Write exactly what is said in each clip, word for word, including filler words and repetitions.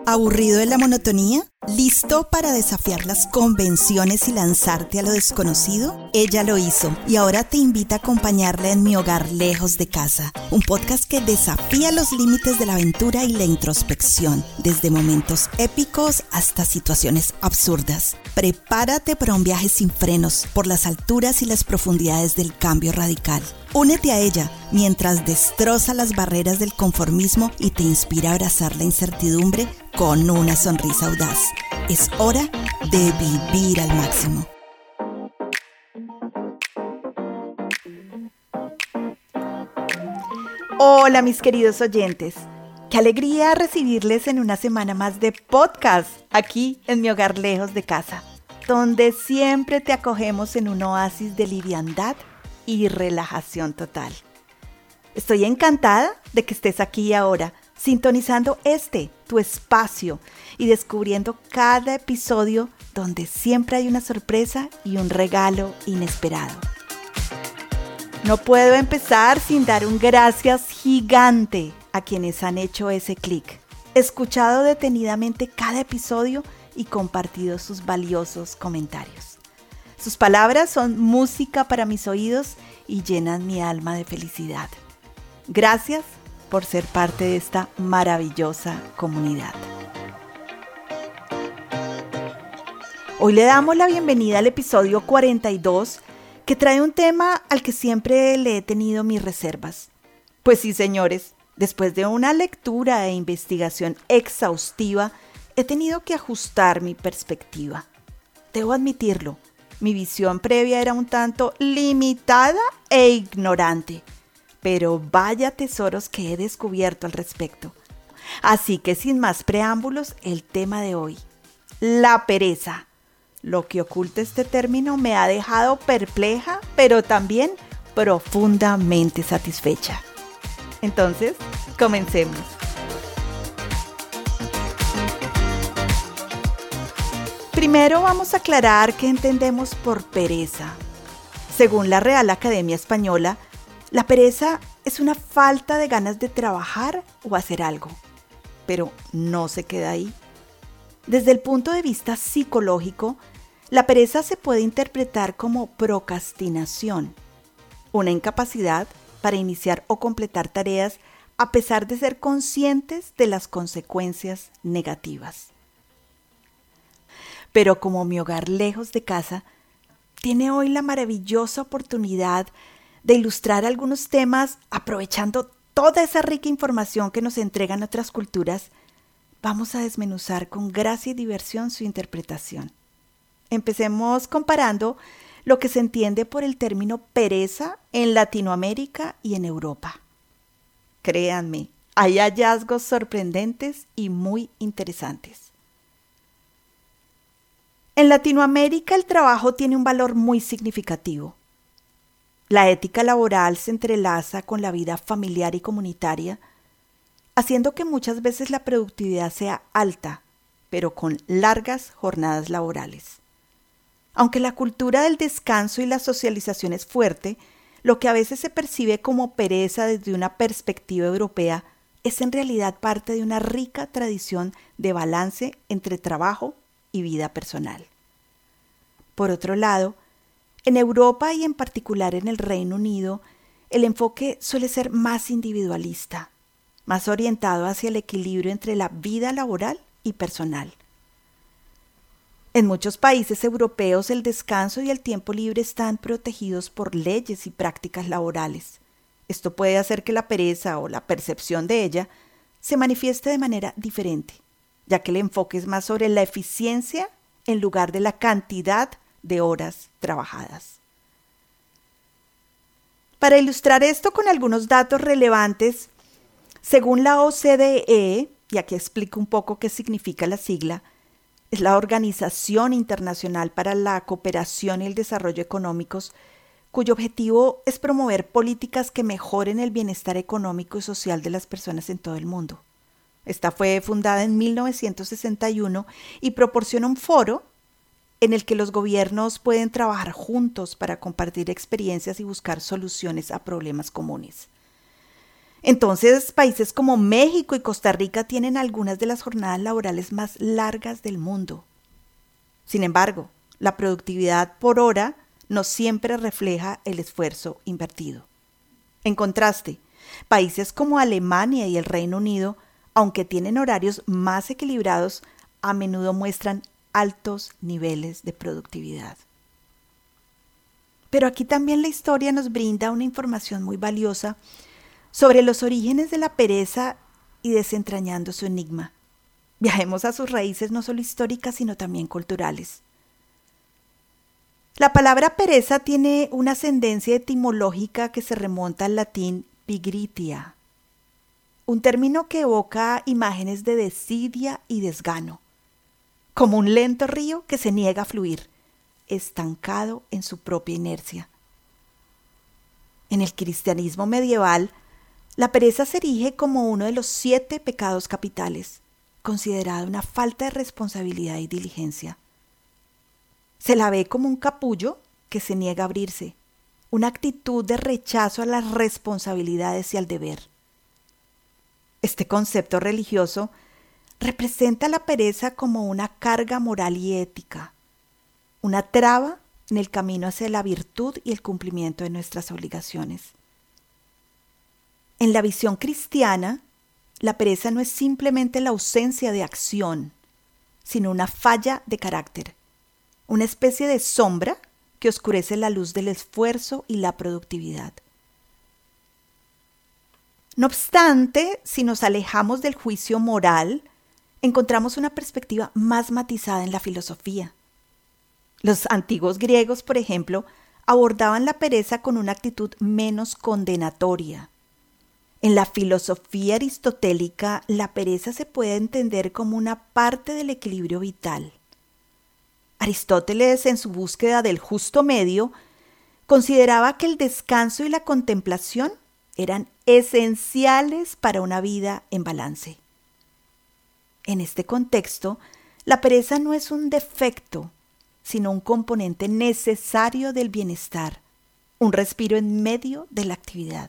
¿Aburrido de la monotonía? ¿Listo para desafiar las convenciones y lanzarte a lo desconocido? Ella lo hizo y ahora te invita a acompañarla en Mi Hogar Lejos de Casa, un podcast que desafía los límites de la aventura y la introspección, desde momentos épicos hasta situaciones absurdas. Prepárate para un viaje sin frenos por las alturas y las profundidades del cambio radical. Únete a ella mientras destroza las barreras del conformismo y te inspira a abrazar la incertidumbre con una sonrisa audaz. Es hora de vivir al máximo. Hola mis queridos oyentes, qué alegría recibirles en una semana más de podcast aquí en Mi Hogar Lejos de Casa, donde siempre te acogemos en un oasis de liviandad y relajación total. Estoy encantada de que estés aquí ahora, sintonizando este, tu espacio, y descubriendo cada episodio donde siempre hay una sorpresa y un regalo inesperado. No puedo empezar sin dar un gracias gigante a quienes han hecho ese clic, escuchado detenidamente cada episodio y compartido sus valiosos comentarios. Sus palabras son música para mis oídos y llenan mi alma de felicidad. Gracias por ser parte de esta maravillosa comunidad. Hoy le damos la bienvenida al episodio cuarenta y dos, que trae un tema al que siempre le he tenido mis reservas. Pues sí, señores, después de una lectura e investigación exhaustiva, he tenido que ajustar mi perspectiva. Debo admitirlo, mi visión previa era un tanto limitada e ignorante, pero vaya tesoros que he descubierto al respecto. Así que sin más preámbulos, el tema de hoy, la pereza. Lo que oculta este término me ha dejado perpleja, pero también profundamente satisfecha. Entonces, comencemos. Primero vamos a aclarar qué entendemos por pereza. Según la Real Academia Española, la pereza es una falta de ganas de trabajar o hacer algo, pero no se queda ahí. Desde el punto de vista psicológico, la pereza se puede interpretar como procrastinación, una incapacidad para iniciar o completar tareas a pesar de ser conscientes de las consecuencias negativas. Pero como Mi Hogar Lejos de Casa tiene hoy la maravillosa oportunidad de ilustrar algunos temas aprovechando toda esa rica información que nos entregan otras culturas, vamos a desmenuzar con gracia y diversión su interpretación. Empecemos comparando lo que se entiende por el término pereza en Latinoamérica y en Europa. Créanme, hay hallazgos sorprendentes y muy interesantes. En Latinoamérica el trabajo tiene un valor muy significativo. La ética laboral se entrelaza con la vida familiar y comunitaria, haciendo que muchas veces la productividad sea alta, pero con largas jornadas laborales. Aunque la cultura del descanso y la socialización es fuerte, lo que a veces se percibe como pereza desde una perspectiva europea es en realidad parte de una rica tradición de balance entre trabajo y vida personal. Por otro lado, en Europa y en particular en el Reino Unido, el enfoque suele ser más individualista, más orientado hacia el equilibrio entre la vida laboral y personal. En muchos países europeos el descanso y el tiempo libre están protegidos por leyes y prácticas laborales. Esto puede hacer que la pereza o la percepción de ella se manifieste de manera diferente, ya que el enfoque es más sobre la eficiencia en lugar de la cantidad de horas trabajadas. Para ilustrar esto con algunos datos relevantes, según la O C D E, y aquí explico un poco qué significa la sigla, es la Organización Internacional para la Cooperación y el Desarrollo Económicos, cuyo objetivo es promover políticas que mejoren el bienestar económico y social de las personas en todo el mundo. Esta fue fundada en mil novecientos sesenta y uno y proporciona un foro en el que los gobiernos pueden trabajar juntos para compartir experiencias y buscar soluciones a problemas comunes. Entonces, países como México y Costa Rica tienen algunas de las jornadas laborales más largas del mundo. Sin embargo, la productividad por hora no siempre refleja el esfuerzo invertido. En contraste, países como Alemania y el Reino Unido, aunque tienen horarios más equilibrados, a menudo muestran altos niveles de productividad. Pero aquí también la historia nos brinda una información muy valiosa sobre los orígenes de la pereza y desentrañando su enigma. Viajemos a sus raíces no solo históricas, sino también culturales. La palabra pereza tiene una ascendencia etimológica que se remonta al latín pigritia, un término que evoca imágenes de desidia y desgano, como un lento río que se niega a fluir, estancado en su propia inercia. En el cristianismo medieval, la pereza se erige como uno de los siete pecados capitales, considerada una falta de responsabilidad y diligencia. Se la ve como un capullo que se niega a abrirse, una actitud de rechazo a las responsabilidades y al deber. Este concepto religioso representa la pereza como una carga moral y ética, una traba en el camino hacia la virtud y el cumplimiento de nuestras obligaciones. En la visión cristiana, la pereza no es simplemente la ausencia de acción, sino una falla de carácter, una especie de sombra que oscurece la luz del esfuerzo y la productividad. No obstante, si nos alejamos del juicio moral, encontramos una perspectiva más matizada en la filosofía. Los antiguos griegos, por ejemplo, abordaban la pereza con una actitud menos condenatoria. En la filosofía aristotélica, la pereza se puede entender como una parte del equilibrio vital. Aristóteles, en su búsqueda del justo medio, consideraba que el descanso y la contemplación eran esenciales para una vida en balance. En este contexto, la pereza no es un defecto, sino un componente necesario del bienestar, un respiro en medio de la actividad.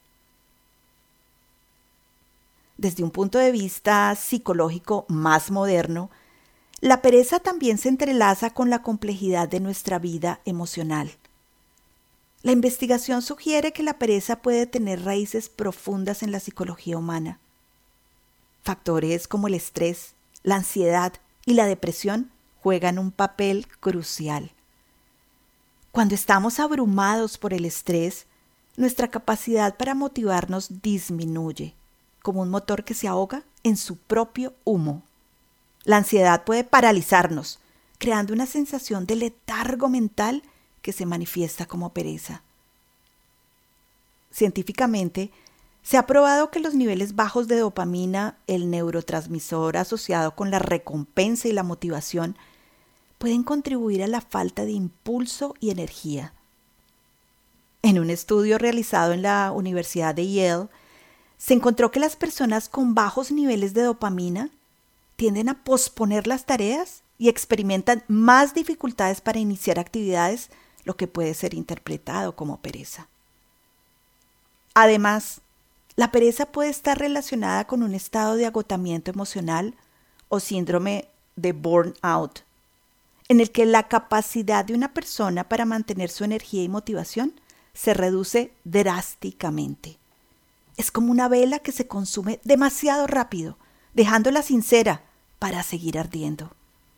Desde un punto de vista psicológico más moderno, la pereza también se entrelaza con la complejidad de nuestra vida emocional. La investigación sugiere que la pereza puede tener raíces profundas en la psicología humana. Factores como el estrés, la ansiedad y la depresión juegan un papel crucial. Cuando estamos abrumados por el estrés, nuestra capacidad para motivarnos disminuye, como un motor que se ahoga en su propio humo. La ansiedad puede paralizarnos, creando una sensación de letargo mental que se manifiesta como pereza. Científicamente, se ha probado que los niveles bajos de dopamina, el neurotransmisor asociado con la recompensa y la motivación, pueden contribuir a la falta de impulso y energía. En un estudio realizado en la Universidad de Yale, se encontró que las personas con bajos niveles de dopamina tienden a posponer las tareas y experimentan más dificultades para iniciar actividades, lo que puede ser interpretado como pereza. Además, la pereza puede estar relacionada con un estado de agotamiento emocional o síndrome de burnout, en el que la capacidad de una persona para mantener su energía y motivación se reduce drásticamente. Es como una vela que se consume demasiado rápido, dejándola sin cera para seguir ardiendo.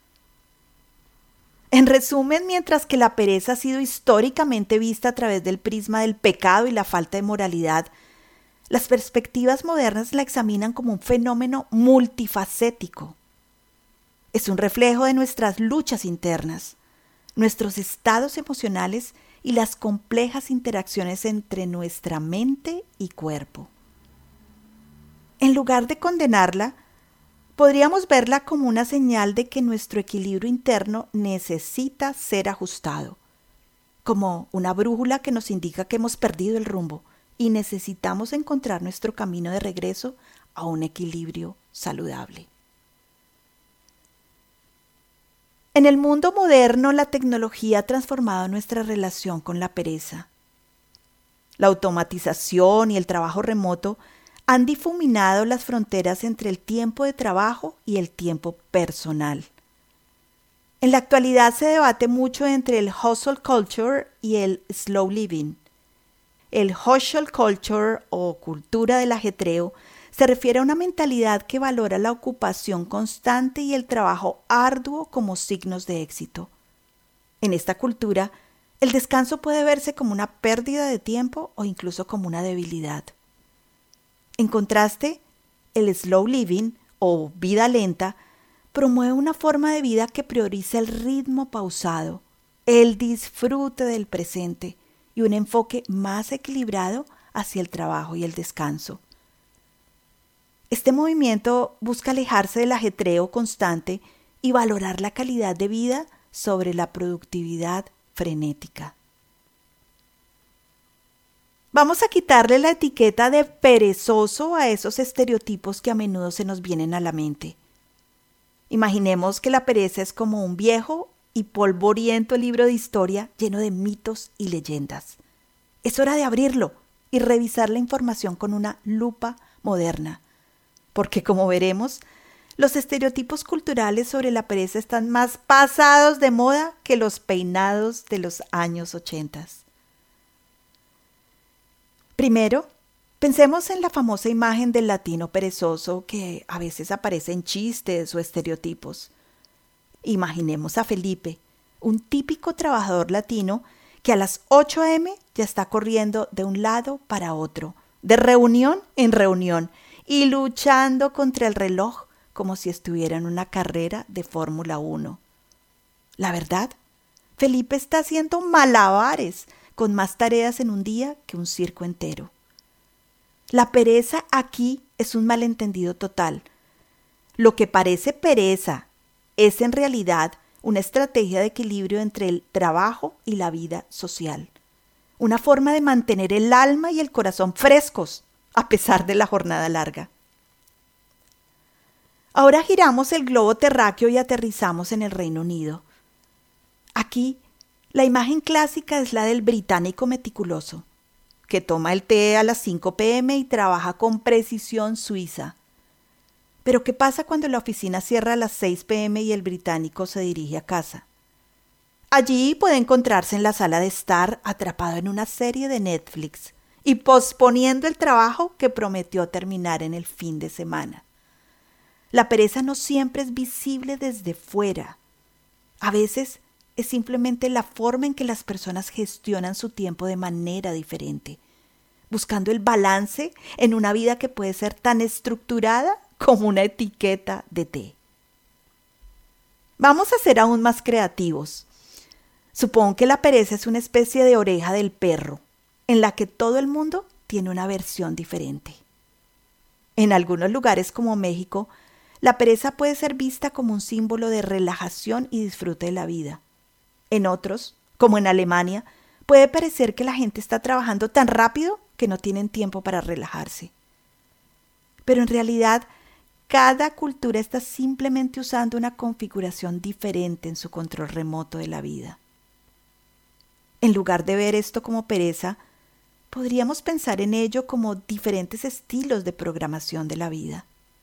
En resumen, mientras que la pereza ha sido históricamente vista a través del prisma del pecado y la falta de moralidad, las perspectivas modernas la examinan como un fenómeno multifacético. Es un reflejo de nuestras luchas internas, nuestros estados emocionales y las complejas interacciones entre nuestra mente y cuerpo. En lugar de condenarla, podríamos verla como una señal de que nuestro equilibrio interno necesita ser ajustado, como una brújula que nos indica que hemos perdido el rumbo y necesitamos encontrar nuestro camino de regreso a un equilibrio saludable. En el mundo moderno, la tecnología ha transformado nuestra relación con la pereza. La automatización y el trabajo remoto han difuminado las fronteras entre el tiempo de trabajo y el tiempo personal. En la actualidad se debate mucho entre el hustle culture y el slow living. El hustle culture o cultura del ajetreo se refiere a una mentalidad que valora la ocupación constante y el trabajo arduo como signos de éxito. En esta cultura, el descanso puede verse como una pérdida de tiempo o incluso como una debilidad. En contraste, el slow living o vida lenta promueve una forma de vida que prioriza el ritmo pausado, el disfrute del presente y un enfoque más equilibrado hacia el trabajo y el descanso. Este movimiento busca alejarse del ajetreo constante y valorar la calidad de vida sobre la productividad frenética. Vamos a quitarle la etiqueta de perezoso a esos estereotipos que a menudo se nos vienen a la mente. Imaginemos que la pereza es como un viejo y polvoriento libro de historia lleno de mitos y leyendas. Es hora de abrirlo y revisar la información con una lupa moderna, porque como veremos, los estereotipos culturales sobre la pereza están más pasados de moda que los peinados de los años ochentas. Primero, pensemos en la famosa imagen del latino perezoso que a veces aparece en chistes o estereotipos. Imaginemos a Felipe, un típico trabajador latino que a las ocho a eme ya está corriendo de un lado para otro, de reunión en reunión y luchando contra el reloj como si estuviera en una carrera de Fórmula uno. La verdad, Felipe está haciendo malabares con más tareas en un día que un circo entero. La pereza aquí es un malentendido total. Lo que parece pereza es en realidad una estrategia de equilibrio entre el trabajo y la vida social. Una forma de mantener el alma y el corazón frescos a pesar de la jornada larga. Ahora giramos el globo terráqueo y aterrizamos en el Reino Unido. Aquí, la imagen clásica es la del británico meticuloso, que toma el té a las cinco pe eme y trabaja con precisión suiza. Pero ¿qué pasa cuando la oficina cierra a las seis pe eme y el británico se dirige a casa? Allí puede encontrarse en la sala de estar atrapado en una serie de Netflix y posponiendo el trabajo que prometió terminar en el fin de semana. La pereza no siempre es visible desde fuera. A veces es simplemente la forma en que las personas gestionan su tiempo de manera diferente, buscando el balance en una vida que puede ser tan estructurada como una etiqueta de té. Vamos a ser aún más creativos. Supongo que la pereza es una especie de oreja del perro, en la que todo el mundo tiene una versión diferente. En algunos lugares como México, la pereza puede ser vista como un símbolo de relajación y disfrute de la vida. En otros, como en Alemania, puede parecer que la gente está trabajando tan rápido que no tienen tiempo para relajarse. Pero en realidad, cada cultura está simplemente usando una configuración diferente en su control remoto de la vida. En lugar de ver esto como pereza, podríamos pensar en ello como diferentes estilos de programación de la vida.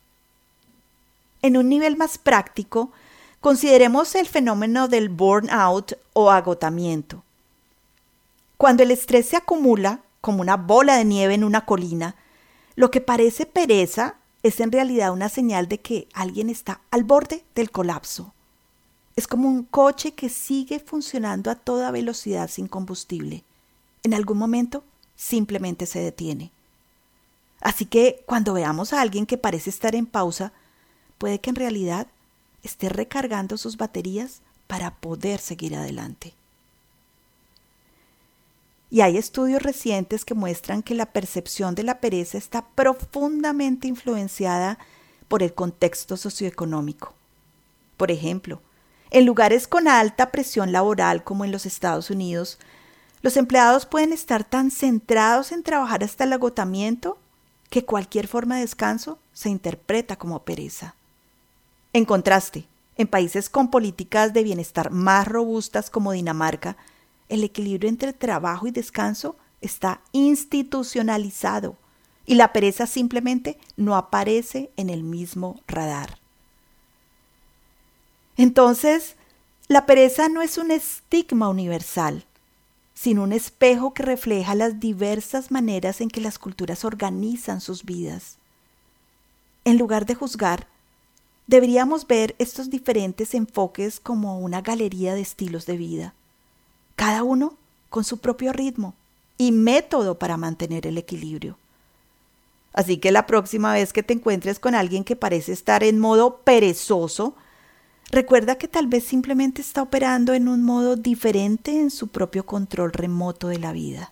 En un nivel más práctico, consideremos el fenómeno del burnout o agotamiento. Cuando el estrés se acumula como una bola de nieve en una colina, lo que parece pereza es en realidad una señal de que alguien está al borde del colapso. Es como un coche que sigue funcionando a toda velocidad sin combustible. En algún momento simplemente se detiene. Así que cuando veamos a alguien que parece estar en pausa, puede que en realidad esté recargando sus baterías para poder seguir adelante. Y hay estudios recientes que muestran que la percepción de la pereza está profundamente influenciada por el contexto socioeconómico. Por ejemplo, en lugares con alta presión laboral como en los Estados Unidos, los empleados pueden estar tan centrados en trabajar hasta el agotamiento que cualquier forma de descanso se interpreta como pereza. En contraste, en países con políticas de bienestar más robustas como Dinamarca, el equilibrio entre trabajo y descanso está institucionalizado y la pereza simplemente no aparece en el mismo radar. Entonces, la pereza no es un estigma universal, sino un espejo que refleja las diversas maneras en que las culturas organizan sus vidas. En lugar de juzgar, deberíamos ver estos diferentes enfoques como una galería de estilos de vida, cada uno con su propio ritmo y método para mantener el equilibrio. Así que la próxima vez que te encuentres con alguien que parece estar en modo perezoso, recuerda que tal vez simplemente está operando en un modo diferente en su propio control remoto de la vida.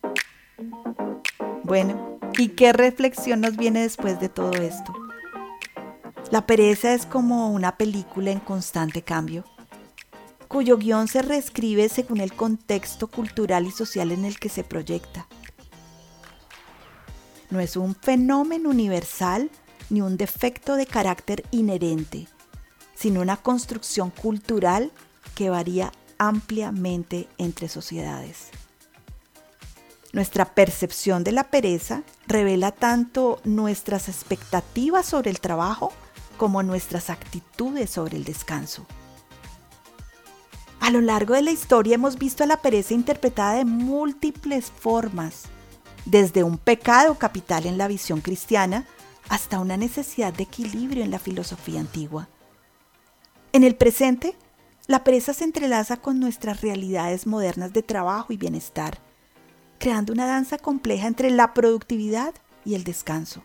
Bueno, ¿y qué reflexión nos viene después de todo esto? La pereza es como una película en constante cambio, cuyo guión se reescribe según el contexto cultural y social en el que se proyecta. No es un fenómeno universal ni un defecto de carácter inherente, sino una construcción cultural que varía ampliamente entre sociedades. Nuestra percepción de la pereza revela tanto nuestras expectativas sobre el trabajo como nuestras actitudes sobre el descanso. A lo largo de la historia hemos visto a la pereza interpretada de múltiples formas, desde un pecado capital en la visión cristiana hasta una necesidad de equilibrio en la filosofía antigua. En el presente, la pereza se entrelaza con nuestras realidades modernas de trabajo y bienestar, creando una danza compleja entre la productividad y el descanso.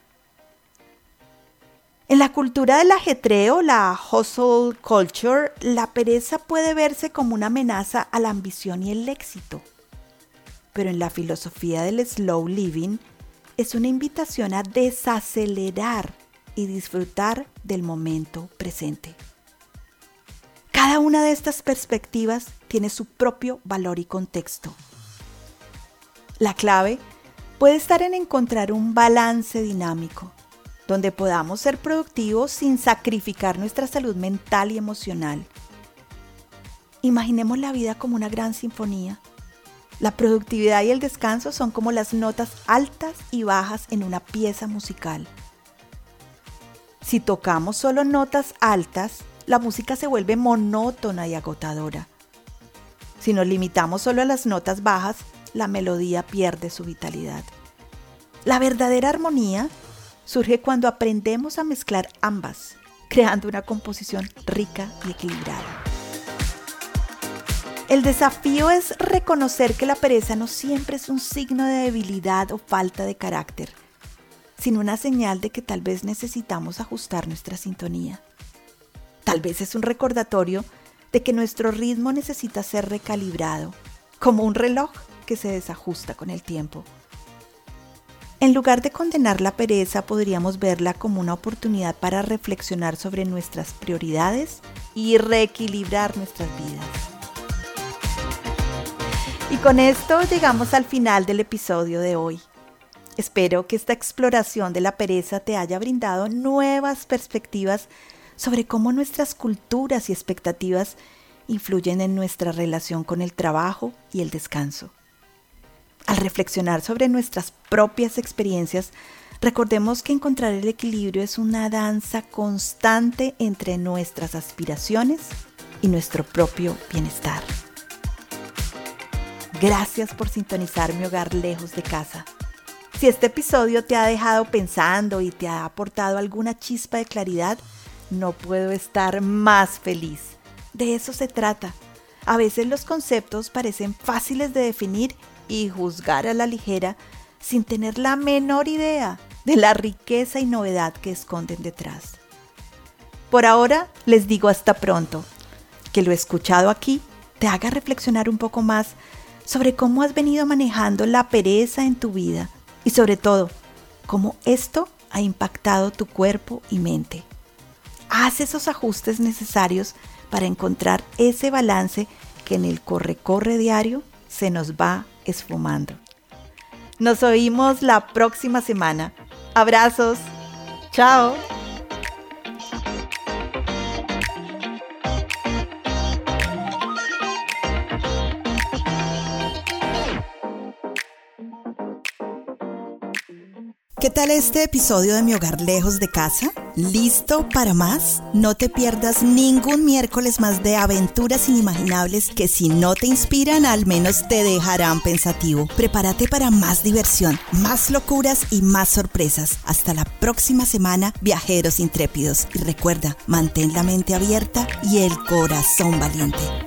En la cultura del ajetreo, la hustle culture, la pereza puede verse como una amenaza a la ambición y el éxito. Pero en la filosofía del slow living, es una invitación a desacelerar y disfrutar del momento presente. Cada una de estas perspectivas tiene su propio valor y contexto. La clave puede estar en encontrar un balance dinámico, donde podamos ser productivos sin sacrificar nuestra salud mental y emocional. Imaginemos la vida como una gran sinfonía. La productividad y el descanso son como las notas altas y bajas en una pieza musical. Si tocamos solo notas altas, la música se vuelve monótona y agotadora. Si nos limitamos solo a las notas bajas, la melodía pierde su vitalidad. La verdadera armonía surge cuando aprendemos a mezclar ambas, creando una composición rica y equilibrada. El desafío es reconocer que la pereza no siempre es un signo de debilidad o falta de carácter, sino una señal de que tal vez necesitamos ajustar nuestra sintonía. Tal vez es un recordatorio de que nuestro ritmo necesita ser recalibrado, como un reloj que se desajusta con el tiempo. En lugar de condenar la pereza, podríamos verla como una oportunidad para reflexionar sobre nuestras prioridades y reequilibrar nuestras vidas. Y con esto llegamos al final del episodio de hoy. Espero que esta exploración de la pereza te haya brindado nuevas perspectivas sobre cómo nuestras culturas y expectativas influyen en nuestra relación con el trabajo y el descanso. Al reflexionar sobre nuestras propias experiencias, recordemos que encontrar el equilibrio es una danza constante entre nuestras aspiraciones y nuestro propio bienestar. Gracias por sintonizar Mi Hogar Lejos de Casa. Si este episodio te ha dejado pensando y te ha aportado alguna chispa de claridad, no puedo estar más feliz. De eso se trata. A veces los conceptos parecen fáciles de definir y juzgar a la ligera sin tener la menor idea de la riqueza y novedad que esconden detrás. Por ahora les digo hasta pronto. Que lo escuchado aquí te haga reflexionar un poco más sobre cómo has venido manejando la pereza en tu vida y sobre todo, cómo esto ha impactado tu cuerpo y mente. Haz esos ajustes necesarios para encontrar ese balance que en el corre-corre diario se nos va esfumando. Nos oímos la próxima semana. Abrazos. Chao. tal este episodio de Mi Hogar Lejos de Casa? ¿Listo para más? No te pierdas ningún miércoles más de aventuras inimaginables que si no te inspiran, al menos te dejarán pensativo. Prepárate para más diversión, más locuras y más sorpresas. Hasta la próxima semana, viajeros intrépidos. Y recuerda, mantén la mente abierta y el corazón valiente.